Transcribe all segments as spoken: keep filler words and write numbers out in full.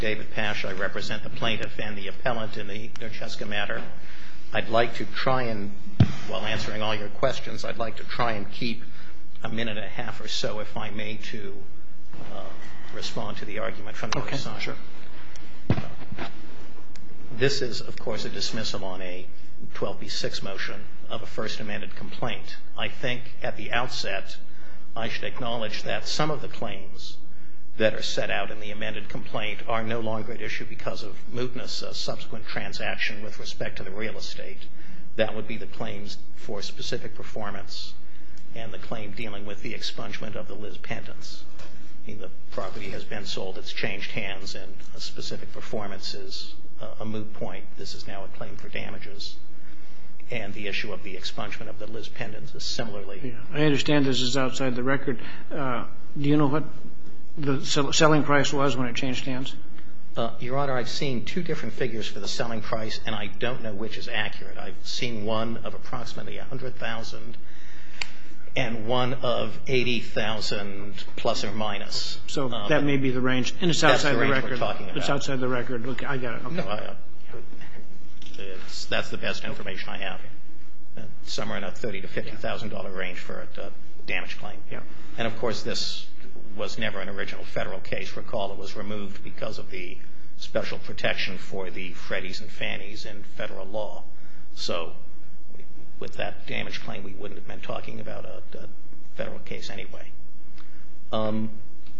David Pash. I represent the plaintiff and the appellant in the Nurcheska matter. I'd like to try and, while answering all your questions, I'd like to try and keep a minute and a half or so, if I may, to uh, respond to the argument from the okay, other side. Sure. Uh, this is, of course, a dismissal on a twelve B six motion of a first amended complaint. I think at the outset I should acknowledge that some of the claims that are set out in the amended complaint are no longer at issue because of mootness, a subsequent transaction with respect to the real estate. That would be the claims for specific performance and the claim dealing with the expungement of the Liz pendants. I mean, the property has been sold, it's changed hands, and a specific performance is a, a moot point. This is now a claim for damages. And the issue of the expungement of the Liz pendants is similarly. Yeah. I understand this is outside the record. Uh, do you know what the selling price was when it changed hands? Uh, Your Honor, I've seen two different figures for the selling price, and I don't know which is accurate. I've seen one of approximately one hundred thousand dollars and one of eighty thousand dollars plus or minus. So um, that may be the range, and it's outside the, the record. We're talking about. It's outside the record. Look, I got it. Okay. No, I, it's, that's the best information I have. Uh, somewhere in a thirty to fifty thousand dollar range for a uh, damage claim. Yeah. And of course, this was never an original federal case. Recall, it was removed because of the special protection for the Freddies and Fannies in federal law. So with that damage claim, we wouldn't have been talking about a, a federal case anyway. Um,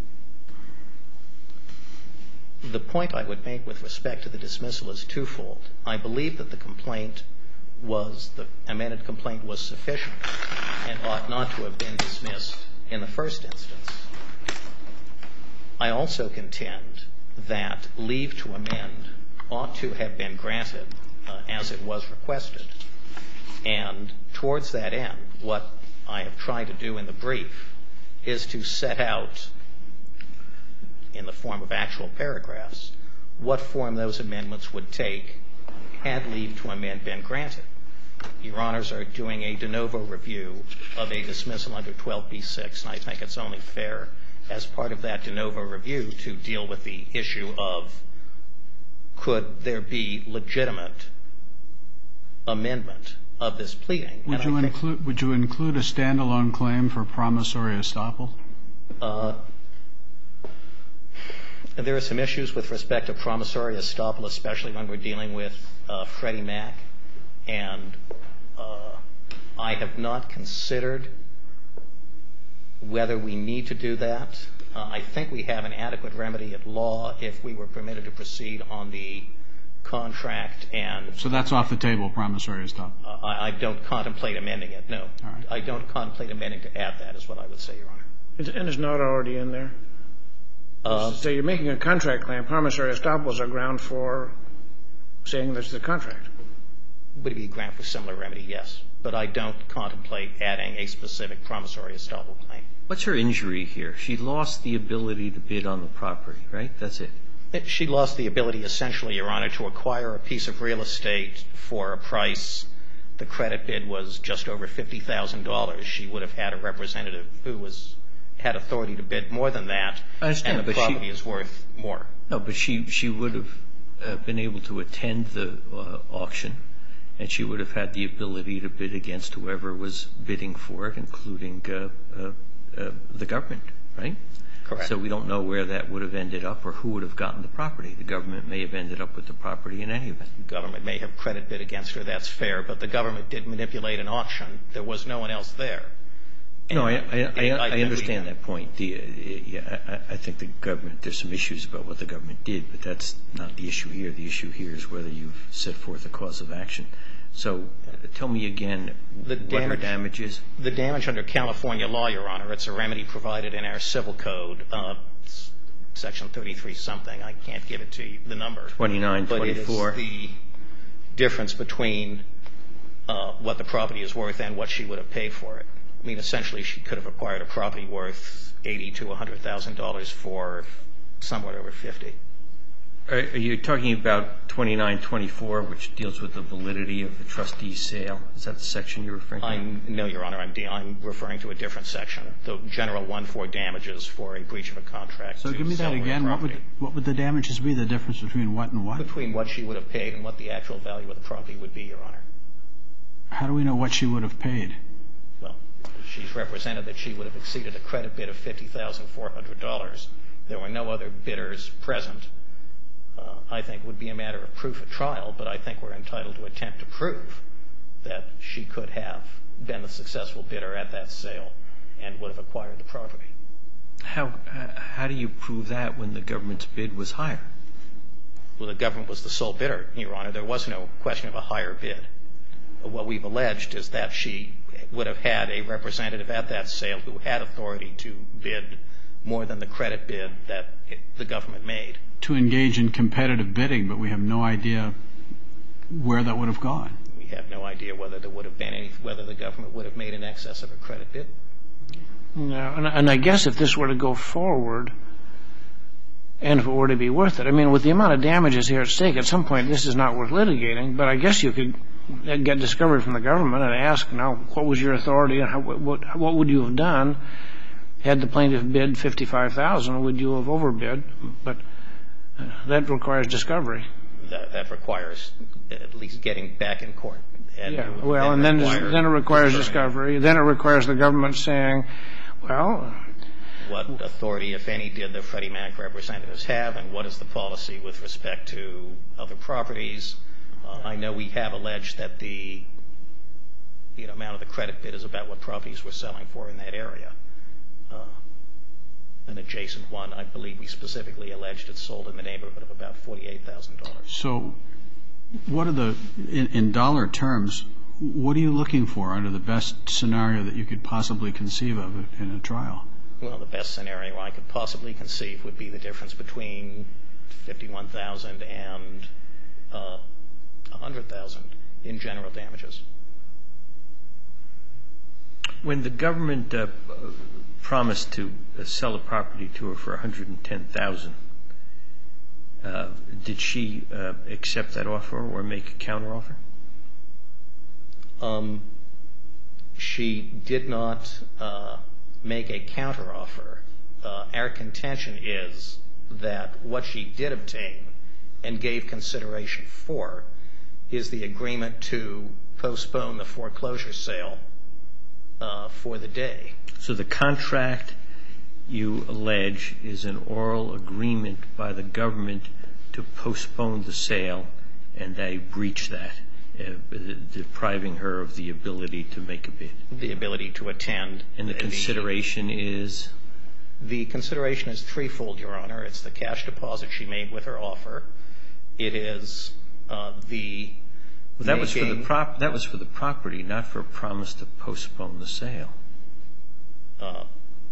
the point I would make with respect to the dismissal is twofold. I believe that the complaint was, the amended complaint was sufficient and ought not to have been dismissed in the first instance. I also contend that leave to amend ought to have been granted uh, as it was requested. And towards that end, what I have tried to do in the brief is to set out, in the form of actual paragraphs, what form those amendments would take had leave to amend been granted. Your Honors are doing a de novo review of a dismissal under twelve B six, and I think it's only fair as part of that de novo review to deal with the issue of could there be legitimate amendment of this pleading. Would you include would you include a standalone claim for promissory estoppel? Uh, there are some issues with respect to promissory estoppel, especially when we're dealing with uh, Freddie Mac, and uh, I have not considered whether we need to do that. Uh, I think we have an adequate remedy at law if we were permitted to proceed on the contract and... So that's off the table, promissory estoppel? Uh, I, I don't contemplate amending it, no. All right. I don't contemplate amending to add that, is what I would say, Your Honor. And it's not already in there? Uh, so you're making a contract claim. Promissory estoppel is a ground for saying this is the contract. Would it be a ground for similar remedy? Yes. But I don't contemplate adding a specific promissory estoppel claim. What's her injury here? She lost the ability to bid on the property, right? That's it. She lost the ability, essentially, Your Honor, to acquire a piece of real estate for a price. The credit bid was just over fifty thousand dollars. She would have had a representative who was had authority to bid more than that. I understand, and the but property she, is worth more. No, but she, she would have uh, been able to attend the uh, auction, and she would have had the ability to bid against whoever was bidding for it, including uh, uh, uh, the government, right? Correct. So we don't know where that would have ended up or who would have gotten the property. The government may have ended up with the property in any event. The government may have credit bid against her. That's fair. But the government did manipulate an auction. There was no one else there. No, I, I, I, I, I understand that point. The, uh, yeah, I, I think the government, there's some issues about what the government did, but that's not the issue here. The issue here is whether you've set forth a cause of action. So uh, tell me again the what damage, her damage is. The damage under California law, Your Honor, it's a remedy provided in our civil code, uh, section thirty-three something. I can't give it to you, the number. twenty-nine, twenty-four. But it is the difference between uh, what the property is worth and what she would have paid for it. I mean, essentially, she could have acquired a property worth eighty to one hundred thousand dollars for somewhat over fifty. Are you talking about twenty-nine twenty-four, which deals with the validity of the trustee's sale? Is that the section you're referring to? I'm, no, Your Honor. I'm, de- I'm referring to a different section, the general one for damages for a breach of a contract. So give me that again. What would, what would the damages be, the difference between what and what? Between what she would have paid and what the actual value of the property would be, Your Honor. How do we know what she would have paid? Well, she's represented that she would have exceeded a credit bid of fifty thousand four hundred dollars. There were no other bidders present. Uh, I think it would be a matter of proof at trial, but I think we're entitled to attempt to prove that she could have been the successful bidder at that sale and would have acquired the property. How, how do you prove that when the government's bid was higher? Well, the government was the sole bidder, Your Honor. There was no question of a higher bid. What we've alleged is that she would have had a representative at that sale who had authority to bid more than the credit bid that it, the government made. To engage in competitive bidding, but we have no idea where that would have gone. We have no idea whether there would have been any, whether the government would have made in excess of a credit bid. No, and, and I guess if this were to go forward, and if it were to be worth it, I mean, with the amount of damages here at stake, at some point this is not worth litigating, but I guess you could get discovery from the government and ask, now, what was your authority and how, what, what would you have done had the plaintiff bid fifty-five thousand dollars? Would you have overbid? But uh, that requires discovery. That, that requires at least getting back in court. And yeah, well, and then, then it requires discovery. Then it requires the government saying, well, what authority, if any, did the Freddie Mac representatives have, and what is the policy with respect to other properties? Uh, I know we have alleged that the you know, amount of the credit bid is about what properties we're selling for in that area. Uh, an adjacent one, I believe we specifically alleged it sold in the neighborhood of about forty-eight thousand dollars. So what are the, in, in dollar terms, what are you looking for under the best scenario that you could possibly conceive of in a trial? Well, the best scenario I could possibly conceive would be the difference between fifty-one thousand dollars and uh, one hundred thousand dollars in general damages. When the government uh, promised to uh, sell a property to her for one hundred ten thousand dollars, uh, did she uh, accept that offer or make a counteroffer? Um, she did not uh, make a counteroffer. Uh, our contention is that what she did obtain and gave consideration for is the agreement to postpone the foreclosure sale uh, for the day. So the contract you allege is an oral agreement by the government to postpone the sale, and they breach that, uh, depriving her of the ability to make a bid. The ability to attend. And the consideration the, is? The consideration is threefold, Your Honor. It's the cash deposit she made with her offer. It is uh, the well, that was for the prop. That was for the property, not for a promise to postpone the sale. Uh,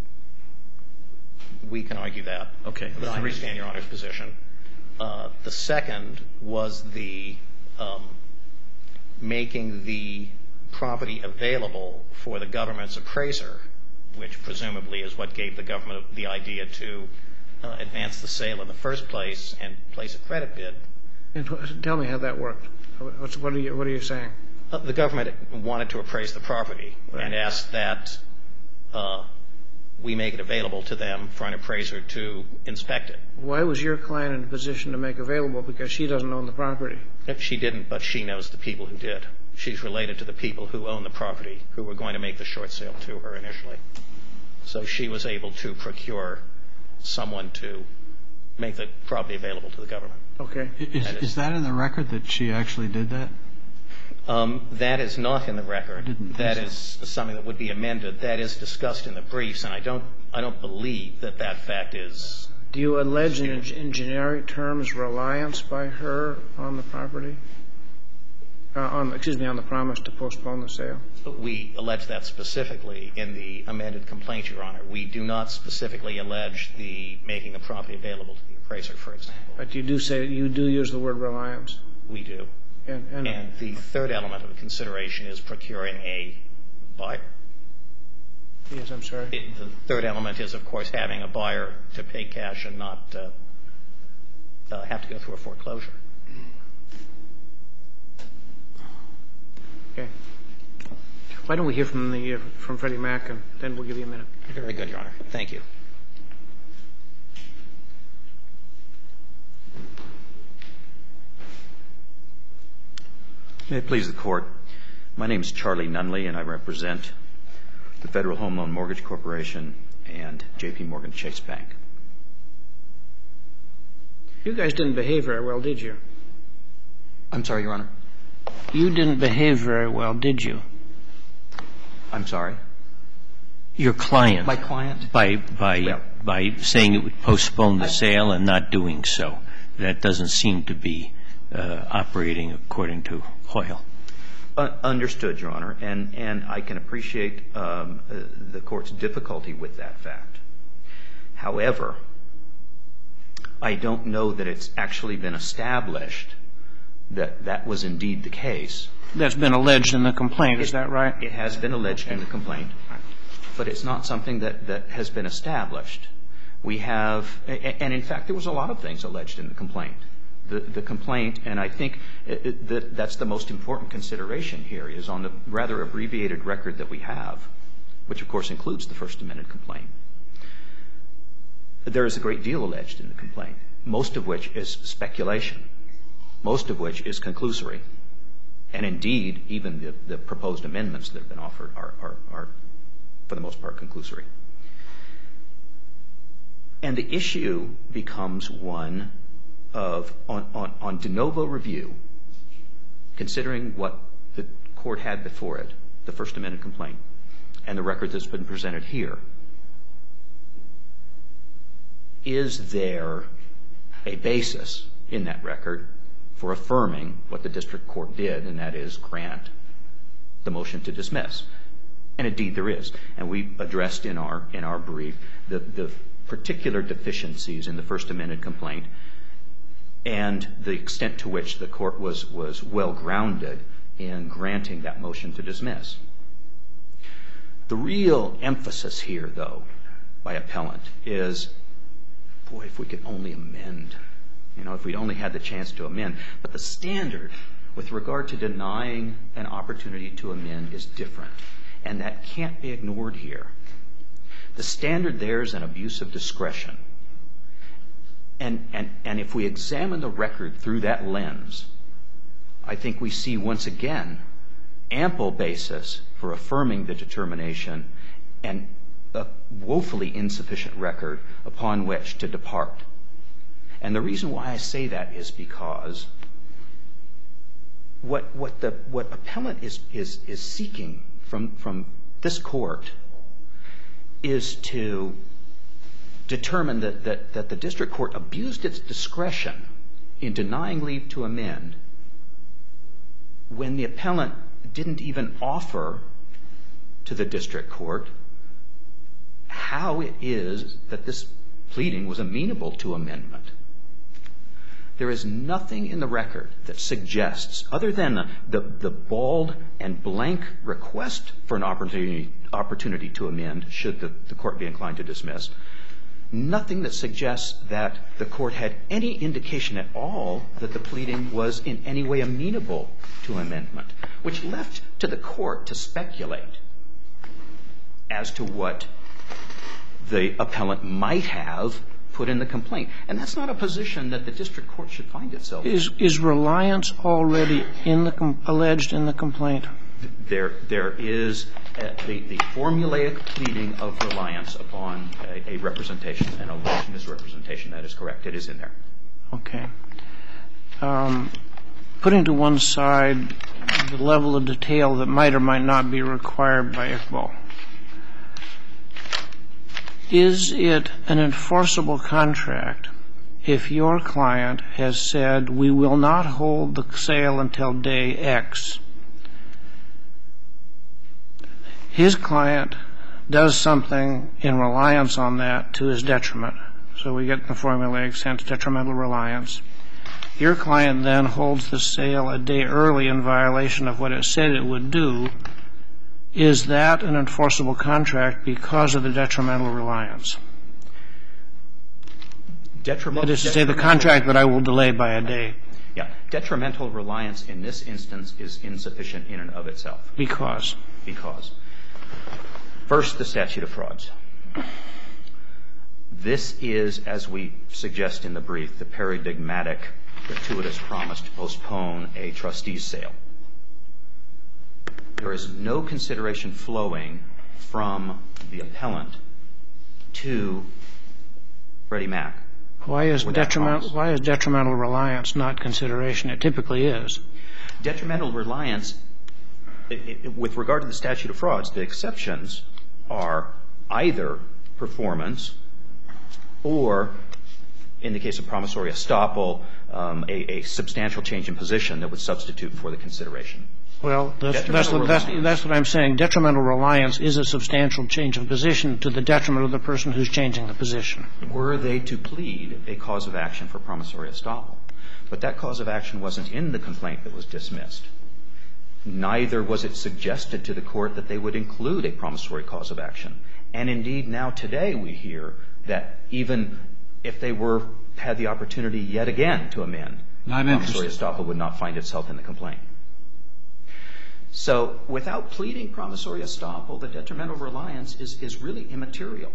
we can argue that. Okay. But I understand Your Honor's position. Uh, the second was the um, making the property available for the government's appraiser, which presumably is what gave the government the idea to uh, advance the sale in the first place and place a credit bid. And tell me how that worked. What's, what, are you, what are you saying? Uh, the government wanted to appraise the property right. and asked that uh, we make it available to them for an appraiser to inspect it. Why was your client in a position to make available? Because she doesn't own the property. She didn't, but she knows the people who did. She's related to the people who own the property, who were going to make the short sale to her initially. So she was able to procure someone to make the property available to the government. Okay. Is, that is, is that in the record that she actually did that? Um, that is not in the record. That so. is something that would be amended. That is discussed in the briefs, and I don't, I don't believe that that fact is. Do you allege in, in generic terms reliance by her on the property? Uh, on, excuse me, on the promise to postpone the sale? We allege that specifically in the amended complaint, Your Honor. We do not specifically allege the making the property available to the appraiser, for example. But you do say you do use the word reliance. We do. And, and, and the third element of the consideration is procuring a buyer. Yes, I'm sorry. It, the third element is, of course, having a buyer to pay cash and not uh, uh, have to go through a foreclosure. Okay. Why don't we hear from the uh, from Freddie Mac, and then we'll give you a minute. Very good, Your Honor. Thank you. May it please the Court. My name is Charlie Nunley, and I represent the Federal Home Loan Mortgage Corporation and J P Morgan Chase Bank. You guys didn't behave very well, did you? I'm sorry, Your Honor. You didn't behave very well, did you? I'm sorry. Your client. My client? By, by, Well. by saying it would postpone the sale and not doing so. That doesn't seem to be uh, operating according to Hoyle. Uh, understood, Your Honor, and, and I can appreciate um, uh, the Court's difficulty with that fact. However, I don't know that it's actually been established that that was indeed the case. That's been alleged in the complaint, is It- that right? It has been alleged in the complaint, but it's not something that, that has been established. We have, and in fact, there was a lot of things alleged in the complaint. The, the complaint, and I think it, it, that that's the most important consideration here, is on the rather abbreviated record that we have, which of course includes the First Amendment complaint. There is a great deal alleged in the complaint, most of which is speculation, most of which is conclusory. And indeed, even the, the proposed amendments that have been offered are, are, are, for the most part, conclusory. And the issue becomes one of, on, on, on de novo review, considering what the Court had before it, the First Amendment complaint, and the record that's been presented here, is there a basis in that record for affirming what the district court did, and that is grant the motion to dismiss? And indeed there is. And we addressed in our, in our brief the, the particular deficiencies in the First Amendment complaint and the extent to which the Court was, was well grounded in granting that motion to dismiss. The real emphasis here, though, by appellant is, boy, if we could only amend. You know, if we'd only had the chance to amend. But the standard with regard to denying an opportunity to amend is different. And that can't be ignored here. The standard there is an abuse of discretion. And, and, and if we examine the record through that lens, I think we see once again ample basis for affirming the determination and a woefully insufficient record upon which to depart. And the reason why I say that is because what, what, the, what appellant is, is, is seeking from, from this Court is to determine that, that, that the district court abused its discretion in denying leave to amend when the appellant didn't even offer to the district court how it is that this pleading was amenable to amendment. There is nothing in the record that suggests, other than the, the, the bald and blank request for an opportunity, opportunity to amend, should the, the Court be inclined to dismiss, nothing that suggests that the Court had any indication at all that the pleading was in any way amenable to amendment, which left to the Court to speculate as to what the appellant might have put in the complaint. And that's not a position that the district court should find itself in. Is, is reliance already in the com- alleged in the complaint? There, there is a, the, the formulaic pleading of reliance upon a, a representation, an alleged misrepresentation. That is correct. It is in there. Okay. Um, putting to one side the level of detail that might or might not be required by Iqbal, is it an enforceable contract if your client has said, we will not hold the sale until day X? His client does something in reliance on that to his detriment. So we get in the formulaic sense detrimental reliance. Your client then holds the sale a day early in violation of what it said it would do. Is that an enforceable contract because of the detrimental reliance? Detrimental, That is to say, the contract that I will delay by a day. Yeah. Detrimental reliance in this instance is insufficient in and of itself. Because? Because. First, the statute of frauds. This is, as we suggest in the brief, the paradigmatic, gratuitous promise to postpone a trustee's sale. There is no consideration flowing from the appellant to Freddie Mac. Why is detrimental, why is detrimental reliance not consideration? It typically is. Detrimental reliance, it, it, with regard to the statute of frauds, the exceptions are either performance or, in the case of promissory estoppel, um, a, a substantial change in position that would substitute for the consideration. Well, that's, that's, what, that's, that's what I'm saying. Detrimental reliance is a substantial change of position to the detriment of the person who's changing the position. Were they to plead a cause of action for promissory estoppel? But that cause of action wasn't in the complaint that was dismissed. Neither was it suggested to the court that they would include a promissory cause of action. And indeed, now today we hear that even if they were had the opportunity yet again to amend, Not promissory interested. estoppel would not find itself in the complaint. So without pleading promissory estoppel, the detrimental reliance is, is really immaterial.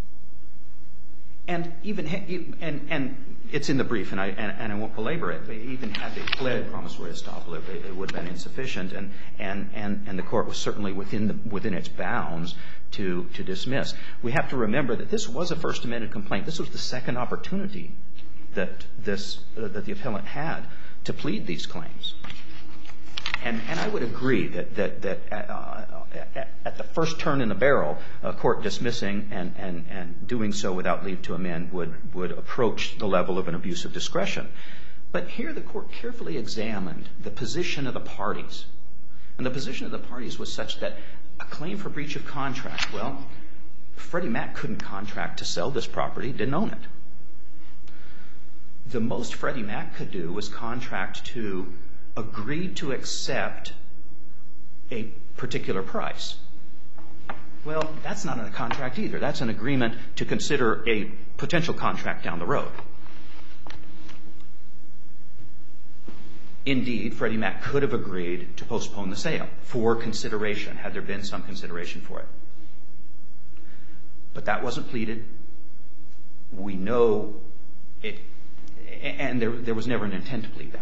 And even and and it's in the brief, and I and, and I won't belabor it. But even had they pled promissory estoppel, it, it would have been insufficient, and and and and the court was certainly within the within its bounds to to dismiss. We have to remember that this was a First Amendment complaint. This was the second opportunity that this uh, that the appellant had to plead these claims. And, and I would agree that, that, that uh, at, at the first turn in the barrel, a court dismissing and, and, and doing so without leave to amend would, would approach the level of an abuse of discretion. But here the court carefully examined the position of the parties. And the position of the parties was such that a claim for breach of contract, well, Freddie Mac couldn't contract to sell this property, didn't own it. The most Freddie Mac could do was contract to agreed to accept a particular price. Well, that's not a contract either. That's an agreement to consider a potential contract down the road. Indeed, Freddie Mac could have agreed to postpone the sale for consideration, had there been some consideration for it. But that wasn't pleaded. We know it, and there, there was never an intent to plead that.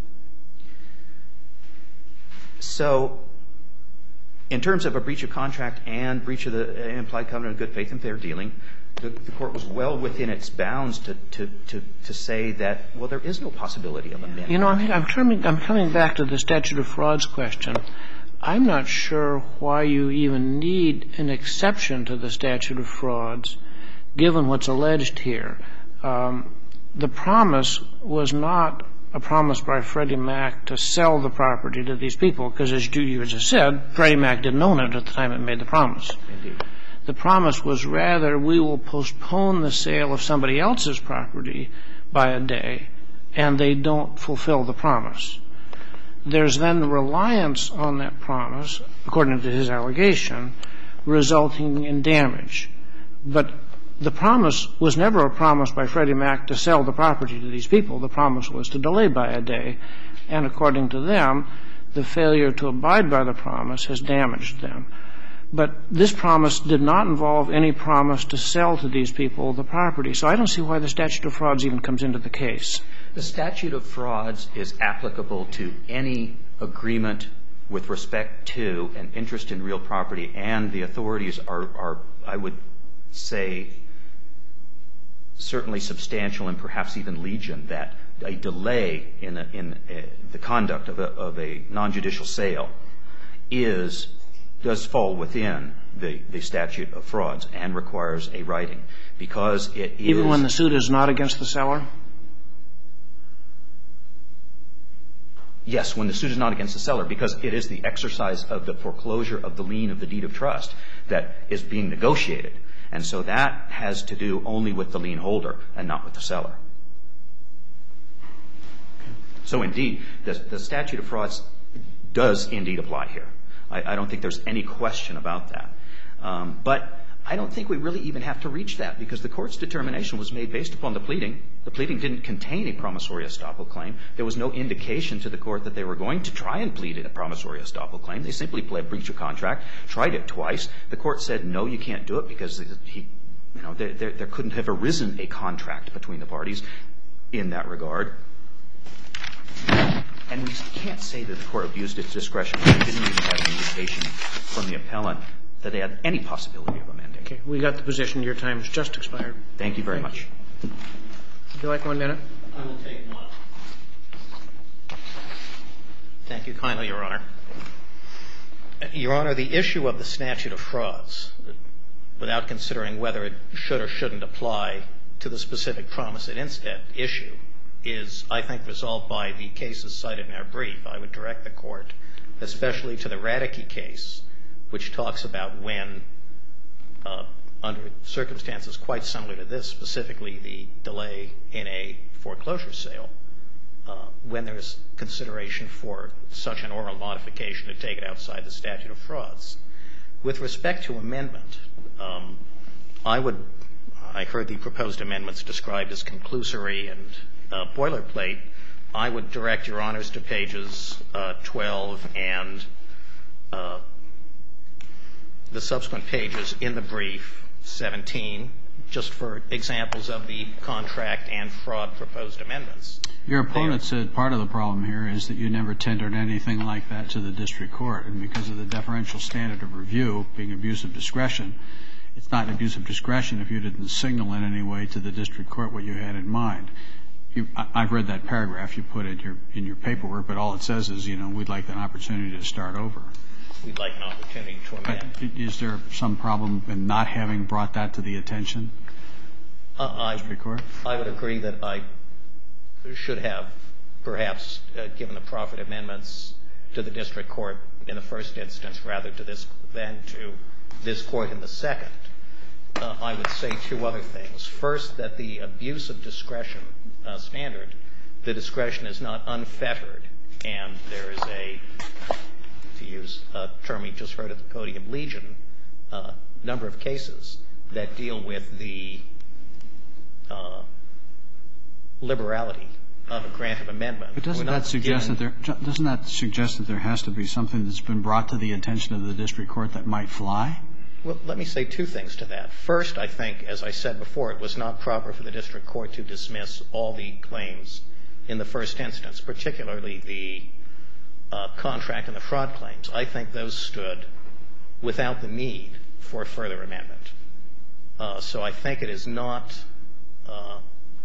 So, in terms of a breach of contract and breach of the implied covenant of good faith and fair dealing, the, the court was well within its bounds to, to, to, to say that, well, there is no possibility of amendment. You know, I'm, I'm, coming, I'm coming back to the statute of frauds question. I'm not sure why you even need an exception to the statute of frauds, given what's alleged here. Um, the promise was not a promise by Freddie Mac to sell the property to these people, because as you just said, Freddie Mac didn't own it at the time it made the promise. Indeed. The promise was rather, we will postpone the sale of somebody else's property by a day, and they don't fulfill the promise. There's then the reliance on that promise, according to his allegation, resulting in damage. But the promise was never a promise by Freddie Mac to sell the property to these people. The promise was to delay by a day. And according to them, the failure to abide by the promise has damaged them. But this promise did not involve any promise to sell to these people the property. So I don't see why the statute of frauds even comes into the case. The statute of frauds is applicable to any agreement with respect to an interest in real property, and the authorities are, are I would say, certainly substantial and perhaps even legion, that a delay in, a, in a, the conduct of a, of a non-judicial sale is, does fall within the, the statute of frauds and requires a writing, because it is... Even when the suit is not against the seller? Yes, when the suit is not against the seller, because it is the exercise of the foreclosure of the lien of the deed of trust that is being negotiated. And so that has to do only with the lien holder and not with the seller. So indeed, the, the statute of frauds does indeed apply here. I, I don't think there's any question about that. Um, but I don't think we really even have to reach that, because the Court's determination was made based upon the pleading. The pleading didn't contain a promissory estoppel claim. There was no indication to the Court that they were going to try and plead a promissory estoppel claim. They simply pled breach of contract, tried it twice. The Court said, no, you can't do it because he, you know, there, there, there couldn't have arisen a contract between the parties in that regard. And we can't say that the Court abused its discretion. We didn't even have an indication from the appellant that they had any possibility of amending. Okay. We got the position. Your time has just expired. Thank you very Thank much. You. Would you like one minute? I will take one. Thank you kindly, Your Honor. Your Honor, the issue of the statute of frauds, without considering whether it should or shouldn't apply to the specific promise at issue, is, I think, resolved by the cases cited in our brief. I would direct the Court, especially to the Radeke case, which talks about when, uh, under circumstances quite similar to this, specifically the delay in a foreclosure sale, uh, when there's consideration for such an oral modification to take it outside the statute of frauds. With respect to amendment, um, I would, I heard the proposed amendments described as conclusory and uh, boilerplate. I would direct Your Honors to pages uh, twelve and uh, the subsequent pages in the brief, seventeen, just for examples of the contract and fraud proposed amendments. Your opponent said part of the problem here is that you never tendered anything like that to the district court, and because of the deferential standard of review being abuse of discretion, it's not an abuse of discretion if you didn't signal in any way to the district court what you had in mind. You, I, I've read that paragraph you put in your, in your paperwork, but all it says is, you know, we'd like an opportunity to start over. We'd like an opportunity to amend. Is there some problem in not having brought that to the attention uh, of the district court? I, I would agree that I should have perhaps uh, given the proffered amendments to the district court in the first instance rather to this, than to this court in the second. Uh, I would say two other things. First, that the abuse of discretion uh, standard, the discretion is not unfettered, and there is a, to use a term we just heard at the podium, legion, uh, number of cases that deal with the uh, liberality of a grant of amendment. But doesn't that suggest that there doesn't that suggest that there has to be something that's been brought to the attention of the district court that might fly? Well, let me say two things to that. First, I think, as I said before, it was not proper for the district court to dismiss all the claims in the first instance, particularly the uh, contract and the fraud claims. I think those stood without the need for further amendment. Uh, so I think it is not, uh,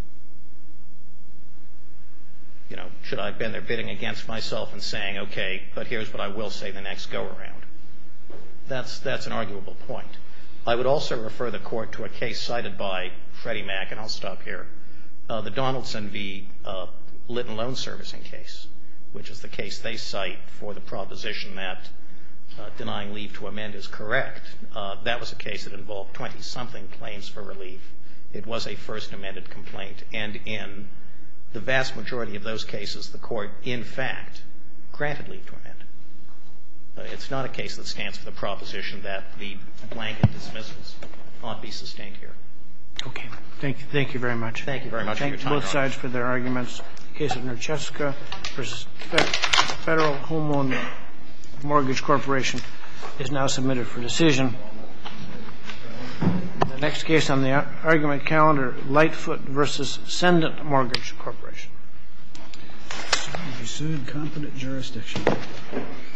you know, should I have been there bidding against myself and saying, okay, but here's what I will say the next go-around. That's, that's an arguable point. I would also refer the court to a case cited by Freddie Mac, and I'll stop here, uh, the Donaldson v. Uh, Litton Loan Servicing case, which is the case they cite for the proposition that uh, denying leave to amend is correct. Uh, that was a case that involved twenty-something claims for relief. It was a first amended complaint, and in the vast majority of those cases, the court, in fact, granted leave to amend. Uh, it's not a case that stands for the proposition that the blanket dismissals ought be sustained here. Okay. Thank you. Thank you very much. Thank you very much Thank for your time. both sides for their arguments. The case of Nercheska versus Federal Home Loan Mortgage Corporation is now submitted for decision. The next case on the argument calendar, Lightfoot versus Sendent Mortgage Corporation. Sued competent jurisdiction.